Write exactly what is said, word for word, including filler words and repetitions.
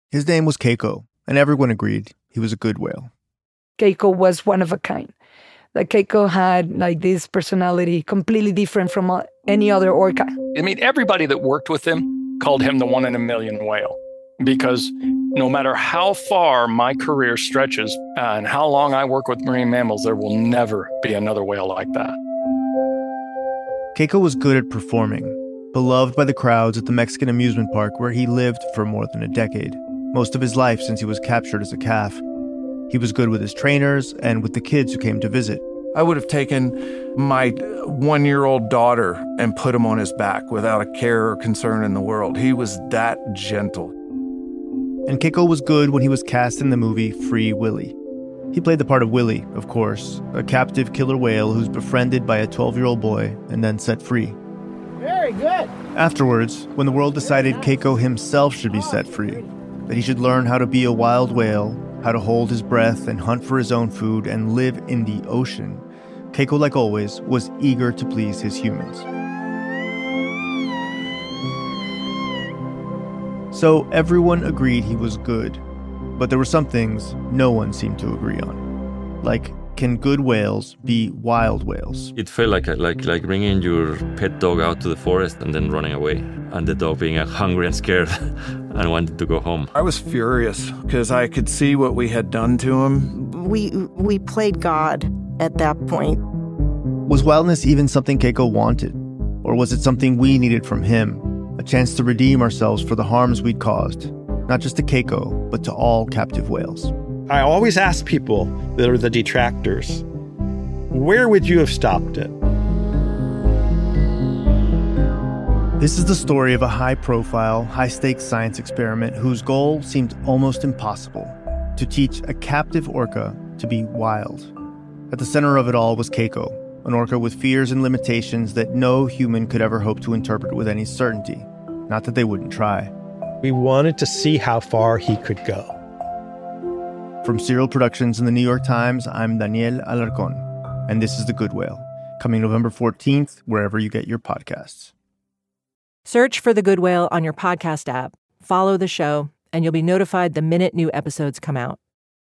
His name was Keiko, and everyone agreed he was a good whale. Keiko was one of a kind. Like Keiko had like this personality completely different from any other orca. I mean, everybody that worked with him called him the one in a million whale, because no matter how far my career stretches and how long I work with marine mammals, there will never be another whale like that. Keiko was good at performing, beloved by the crowds at the Mexican amusement park where he lived for more than a decade, most of his life since he was captured as a calf. He was good with his trainers and with the kids who came to visit. I would have taken my one-year-old daughter and put him on his back without a care or concern in the world. He was that gentle. And Keiko was good when he was cast in the movie Free Willy. He played the part of Willy, of course, a captive killer whale who's befriended by a twelve-year-old boy and then set free. Very good. Afterwards, when the world decided Keiko himself should be set free, that he should learn how to be a wild whale, how to hold his breath and hunt for his own food and live in the ocean, Keiko, like always, was eager to please his humans. So everyone agreed he was good, but there were some things no one seemed to agree on. Like, can good whales be wild whales? It felt like like like bringing your pet dog out to the forest and then running away, and the dog being hungry and scared and wanted to go home. I was furious because I could see what we had done to him. We we played God at that point. Was wildness even something Keiko wanted? Or was it something we needed from him? A chance to redeem ourselves for the harms we'd caused, not just to Keiko, but to all captive whales. I always ask people that are the detractors, where would you have stopped it? This is the story of a high-profile, high-stakes science experiment whose goal seemed almost impossible: to teach a captive orca to be wild. At the center of it all was Keiko, an orca with fears and limitations that no human could ever hope to interpret with any certainty. Not that they wouldn't try. We wanted to see how far he could go. From Serial Productions and the New York Times, I'm Daniel Alarcón, and this is The Good Whale, coming November fourteenth, wherever you get your podcasts. Search for The Good Whale on your podcast app, follow the show, and you'll be notified the minute new episodes come out.